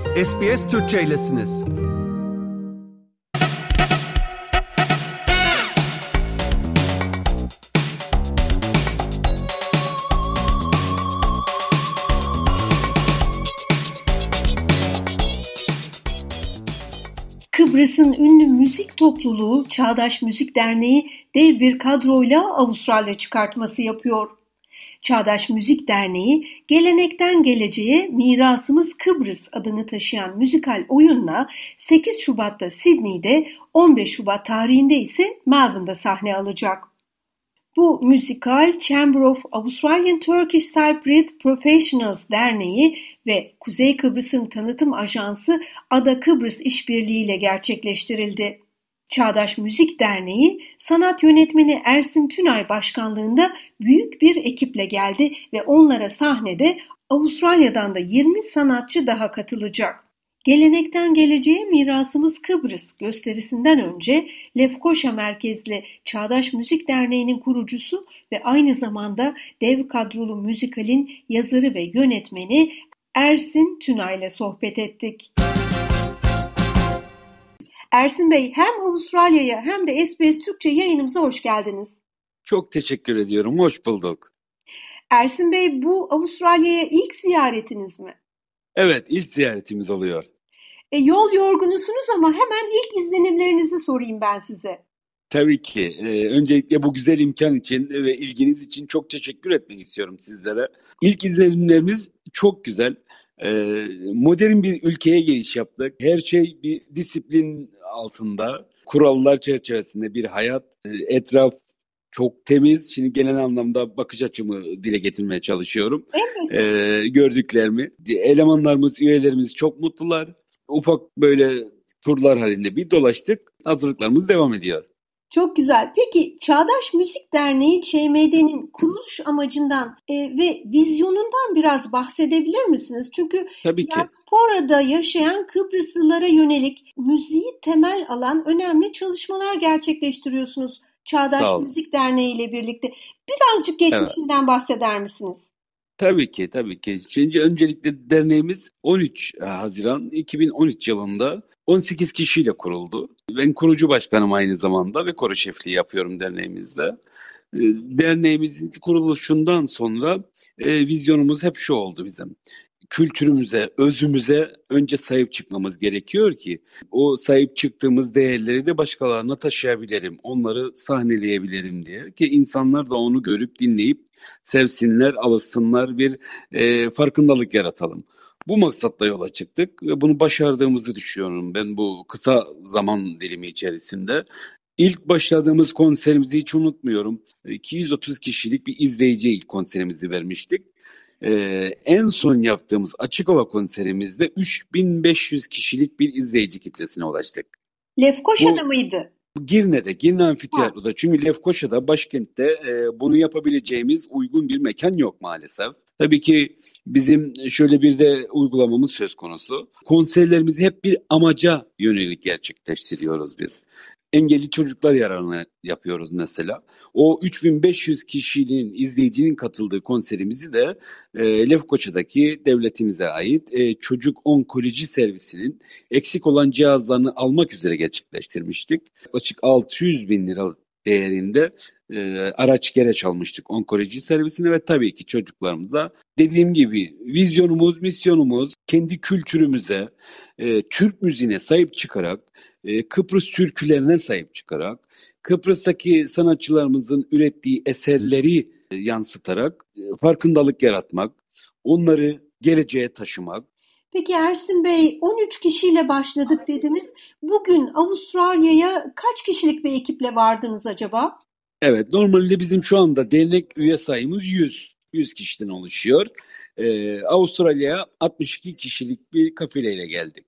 SBS Türkçe'ylesiniz. Kıbrıs'ın ünlü müzik topluluğu Çağdaş Müzik Derneği dev bir kadroyla Avustralya çıkartması yapıyor. Çağdaş Müzik Derneği, gelenekten geleceğe Mirasımız Kıbrıs adını taşıyan müzikal oyunla 8 Şubat'ta Sydney'de, 15 Şubat tarihinde ise Melbourne'da sahne alacak. Bu müzikal Chamber of Australian Turkish Cypriot Professionals Derneği ve Kuzey Kıbrıs'ın tanıtım ajansı Ada Kıbrıs İşbirliği ile gerçekleştirildi. Çağdaş Müzik Derneği, sanat yönetmeni Ersin Tünay başkanlığında büyük bir ekiple geldi ve onlara sahnede Avustralya'dan da 20 sanatçı daha katılacak. Gelenekten Geleceğe Mirasımız Kıbrıs gösterisinden önce Lefkoşa merkezli Çağdaş Müzik Derneği'nin kurucusu ve aynı zamanda dev kadrolu müzikalin yazarı ve yönetmeni Ersin Tünay'la sohbet ettik. Ersin Bey, hem Avustralya'ya hem de SBS Türkçe yayınımıza hoş geldiniz. Çok teşekkür ediyorum, hoş bulduk. Ersin Bey, bu Avustralya'ya ilk ziyaretiniz mi? Evet, ilk ziyaretimiz oluyor. Yol yorgunusunuz ama hemen ilk izlenimlerinizi sorayım ben size. Tabii ki. Öncelikle bu güzel imkan için ve ilginiz için çok teşekkür etmek istiyorum sizlere. İlk izlenimlerimiz çok güzel. Modern bir ülkeye giriş yaptık. Her şey bir disiplin altında, kurallar çerçevesinde bir hayat. Etraf çok temiz. Şimdi genel anlamda bakış açımı dile getirmeye çalışıyorum. Gördüklerimi. Elemanlarımız, üyelerimiz çok mutlular. Ufak böyle turlar halinde bir dolaştık. Hazırlıklarımız devam ediyor. Çok güzel. Peki Çağdaş Müzik Derneği ÇMD'nin kuruluş amacından ve vizyonundan biraz bahsedebilir misiniz? Çünkü Tabii ki. diasporada yaşayan Kıbrıslılara yönelik müziği temel alan önemli çalışmalar gerçekleştiriyorsunuz Çağdaş Müzik Derneği ile birlikte. Birazcık geçmişinden bahseder misiniz? Tabii ki. Şimdi öncelikle derneğimiz 13 Haziran 2013 yılında 18 kişiyle kuruldu. Ben kurucu başkanım aynı zamanda ve koro şefliği yapıyorum derneğimizde. Derneğimizin kuruluşundan sonra vizyonumuz hep şu oldu bizim. Kültürümüze, özümüze önce sahip çıkmamız gerekiyor ki o sahip çıktığımız değerleri de başkalarına taşıyabilirim, onları sahneleyebilirim diye ki insanlar da onu görüp dinleyip sevsinler, alışsınlar, bir farkındalık yaratalım. Bu maksatla yola çıktık ve bunu başardığımızı düşünüyorum ben bu kısa zaman dilimi içerisinde. İlk başladığımız konserimizi hiç unutmuyorum. 230 kişilik bir izleyiciye ilk konserimizi vermiştik. En son yaptığımız açık hava konserimizde 3500 kişilik bir izleyici kitlesine ulaştık. Lefkoşa'da mıydı? Girne'de, Girne Amfiteyatro'da. Çünkü Lefkoşa'da, başkentte bunu yapabileceğimiz uygun bir mekan yok maalesef. Tabii ki bizim şöyle bir de uygulamamız söz konusu. Konserlerimizi hep bir amaca yönelik gerçekleştiriyoruz biz. Engelli çocuklar yararına yapıyoruz mesela. O 3500 kişinin, izleyicinin katıldığı konserimizi de Lefkoça'daki devletimize ait çocuk onkoloji servisinin eksik olan cihazlarını almak üzere gerçekleştirmiştik. Açık 600 bin lira değerinde araç gereç almıştık onkoloji servisine ve tabii ki çocuklarımıza dediğim gibi vizyonumuz, misyonumuz kendi kültürümüze, Türk müziğine sahip çıkarak, Kıbrıs türkülerine sahip çıkarak, Kıbrıs'taki sanatçılarımızın ürettiği eserleri yansıtarak farkındalık yaratmak, onları geleceğe taşımak. Peki Ersin Bey, 13 kişiyle başladık dediniz. Bugün Avustralya'ya kaç kişilik bir ekiple vardınız acaba? Evet, normalde bizim şu anda dernek üye sayımız 100 kişiden oluşuyor. Avustralya'ya 62 kişilik bir kafileyle geldik.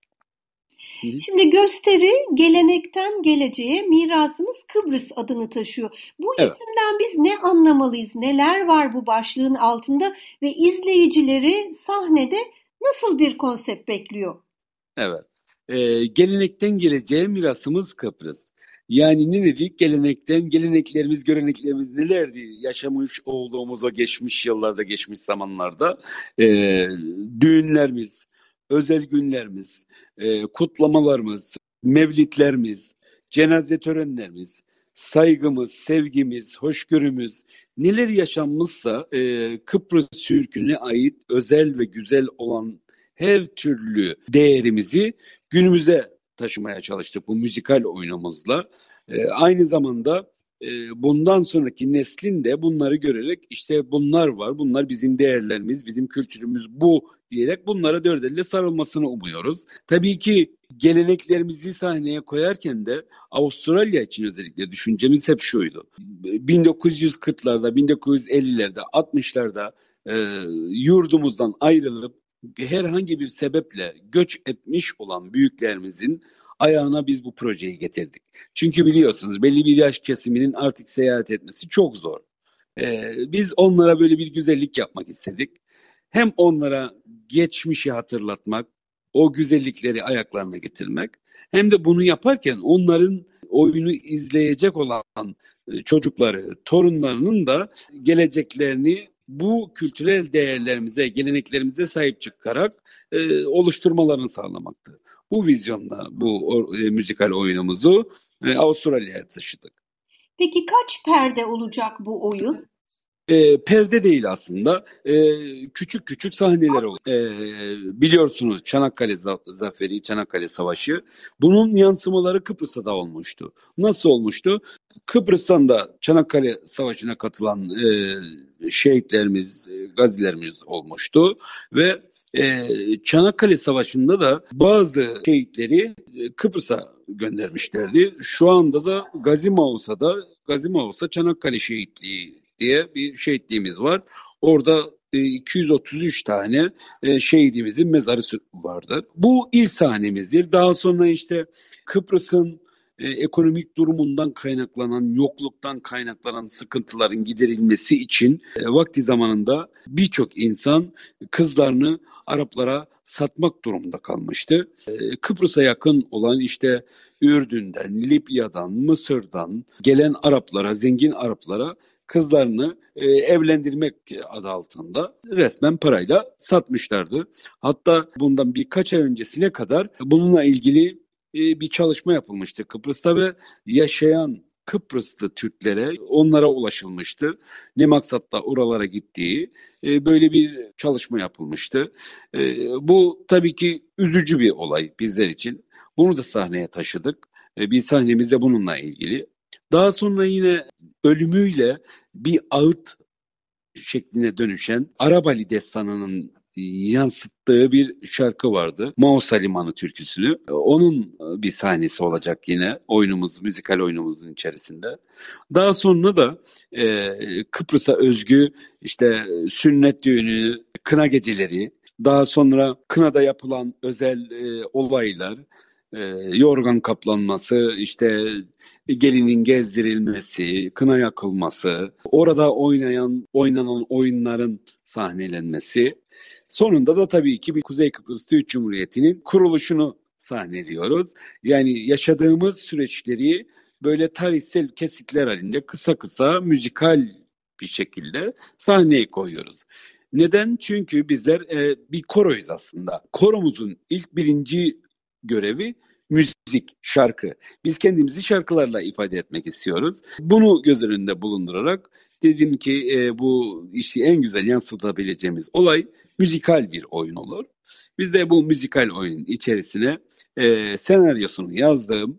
Şimdi gösteri gelenekten geleceğe Mirasımız Kıbrıs adını taşıyor. Bu isimden biz ne anlamalıyız? Neler var bu başlığın altında ve izleyicileri sahnede nasıl bir konsept bekliyor? Evet. Gelenekten geleceğe mirasımız Kıbrıs. Yani ne dedik? Geleneklerimiz, göreneklerimiz nelerdi? Yaşamış olduğumuz o geçmiş yıllarda, geçmiş zamanlarda düğünlerimiz, özel günlerimiz, kutlamalarımız, mevlitlerimiz, cenaze törenlerimiz, saygımız, sevgimiz, hoşgörümüz, neler yaşanmışsa Kıbrıs Türk'üne ait özel ve güzel olan her türlü değerimizi günümüze taşımaya çalıştık bu müzikal oyunumuzla. Aynı zamanda bundan sonraki neslin de bunları görerek işte bunlar var, bunlar bizim değerlerimiz, bizim kültürümüz bu diyerek bunlara dört elle sarılmasını umuyoruz. Tabii ki geleneklerimizi sahneye koyarken de Avustralya için özellikle düşüncemiz hep şuydu. 1940'larda, 1950'lerde, 60'larda yurdumuzdan ayrılıp herhangi bir sebeple göç etmiş olan büyüklerimizin ayağına biz bu projeyi getirdik. Çünkü biliyorsunuz belli bir yaş kesiminin artık seyahat etmesi çok zor. Biz onlara böyle bir güzellik yapmak istedik. Hem onlara geçmişi hatırlatmak, o güzellikleri ayaklarına getirmek, hem de bunu yaparken onların oyunu izleyecek olan çocukları, torunlarının da geleceklerini bu kültürel değerlerimize, geleneklerimize sahip çıkarak oluşturmalarını sağlamaktı. Bu vizyonla bu müzikal oyunumuzu Avustralya'ya taşıdık. Peki kaç perde olacak bu oyun? Perde değil aslında. Küçük küçük sahneler olur. Biliyorsunuz Çanakkale Zaferi, Çanakkale Savaşı. Bunun yansımaları Kıbrıs'ta da olmuştu. Nasıl olmuştu? Kıbrıs'tan da Çanakkale Savaşı'na katılan şehitlerimiz, gazilerimiz olmuştu. Ve Çanakkale Savaşı'nda da bazı şehitleri Kıbrıs'a göndermişlerdi. Şu anda da Gazi Mausa Çanakkale Şehitliği diye bir şehitliğimiz var. Orada 233 tane şehidimizin mezarı vardır. Bu ilk sahnemizdir. Daha sonra işte Kıbrıs'ın ekonomik durumundan kaynaklanan, yokluktan kaynaklanan sıkıntıların giderilmesi için vakti zamanında birçok insan kızlarını Araplara satmak durumunda kalmıştı. Kıbrıs'a yakın olan işte Ürdün'den, Libya'dan, Mısır'dan gelen Araplara, zengin Araplara kızlarını evlendirmek adı altında resmen parayla satmışlardı. Hatta bundan birkaç ay öncesine kadar bununla ilgili bir çalışma yapılmıştı Kıbrıs'ta ve yaşayan Kıbrıslı Türklere onlara ulaşılmıştı. Ne maksatla oralara gittiği böyle bir çalışma yapılmıştı. Bu tabii ki üzücü bir olay bizler için. Bunu da sahneye taşıdık. Bir sahnemiz de bununla ilgili. Daha sonra yine ölümüyle bir ağıt şekline dönüşen Arabali destanının yansıttığı bir şarkı vardı. Mausa Limanı türküsünü. Onun bir sahnesi olacak yine müzikal oyunumuzun içerisinde. Daha sonra da Kıbrıs'a özgü işte sünnet düğünü, kına geceleri, daha sonra kınada yapılan özel olaylar, yorgan kaplanması, işte gelinin gezdirilmesi, kına yakılması, orada oynanan oyunların sahnelenmesi. Sonunda da tabii ki bir Kuzey Kıbrıs Türk Cumhuriyeti'nin kuruluşunu sahneliyoruz. Yani yaşadığımız süreçleri böyle tarihsel kesitler halinde kısa kısa müzikal bir şekilde sahneye koyuyoruz. Neden? Çünkü bizler bir koroyuz aslında. Koromuzun ilk birinci görevi müzik, şarkı. Biz kendimizi şarkılarla ifade etmek istiyoruz. Bunu göz önünde bulundurarak dedim ki bu işi en güzel yansıtabileceğimiz olay müzikal bir oyun olur. Biz de bu müzikal oyunun içerisine senaryosunu yazdığım,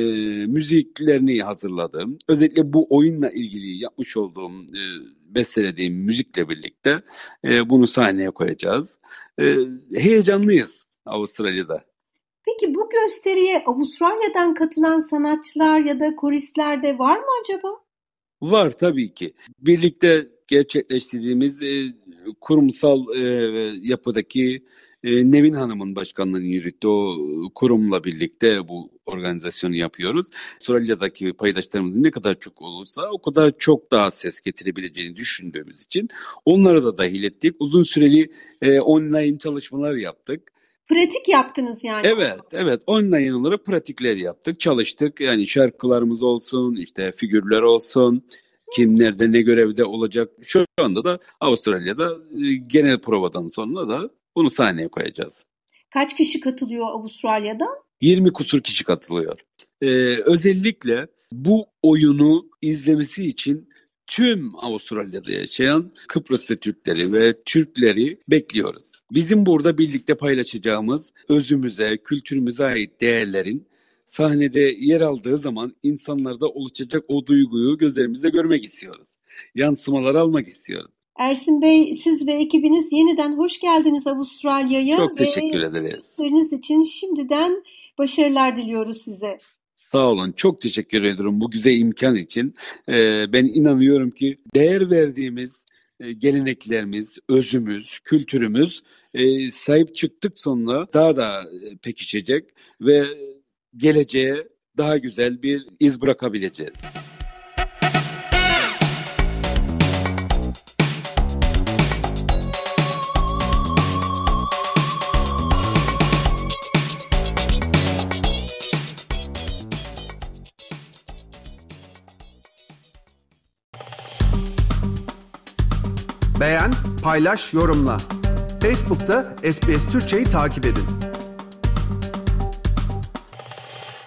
müziklerini hazırladığım, özellikle bu oyunla ilgili yapmış olduğum, bestelediğim müzikle birlikte bunu sahneye koyacağız. Heyecanlıyız Avustralya'da. Peki bu gösteriye Avustralya'dan katılan sanatçılar ya da koristler de var mı acaba? Var tabii ki. Birlikte gerçekleştirdiğimiz kurumsal yapıdaki Nevin Hanım'ın başkanlığını yürüttüğü o kurumla birlikte bu organizasyonu yapıyoruz. Avustralya'daki paydaşlarımızın ne kadar çok olursa o kadar çok daha ses getirebileceğini düşündüğümüz için onları da dahil ettik. Uzun süreli online çalışmalar yaptık. Pratik yaptınız yani. Evet. Online olarak pratikler yaptık, çalıştık. Yani şarkılarımız olsun, işte figürler olsun, kim nerede ne görevde olacak. Şu anda da Avustralya'da genel provadan sonra da bunu sahneye koyacağız. Kaç kişi katılıyor Avustralya'dan? 20 kusur kişi katılıyor. Özellikle bu oyunu izlemesi için tüm Avustralya'da yaşayan Kıbrıslı Türkleri ve Türkleri bekliyoruz. Bizim burada birlikte paylaşacağımız özümüze, kültürümüze ait değerlerin sahnede yer aldığı zaman insanlarda oluşacak o duyguyu gözlerimizde görmek istiyoruz. Yansımaları almak istiyoruz. Ersin Bey, siz ve ekibiniz yeniden hoş geldiniz Avustralya'ya. Çok teşekkür ederiz. Sizleriniz için şimdiden başarılar diliyoruz size. Sağ olun. Çok teşekkür ederim bu güzel imkan için. Ben inanıyorum ki değer verdiğimiz geleneklerimiz, özümüz, kültürümüz sahip çıktık sonra daha da pekişecek ve geleceğe daha güzel bir iz bırakabileceğiz. Beğen, paylaş, yorumla. Facebook'ta SBS Türkçe'yi takip edin.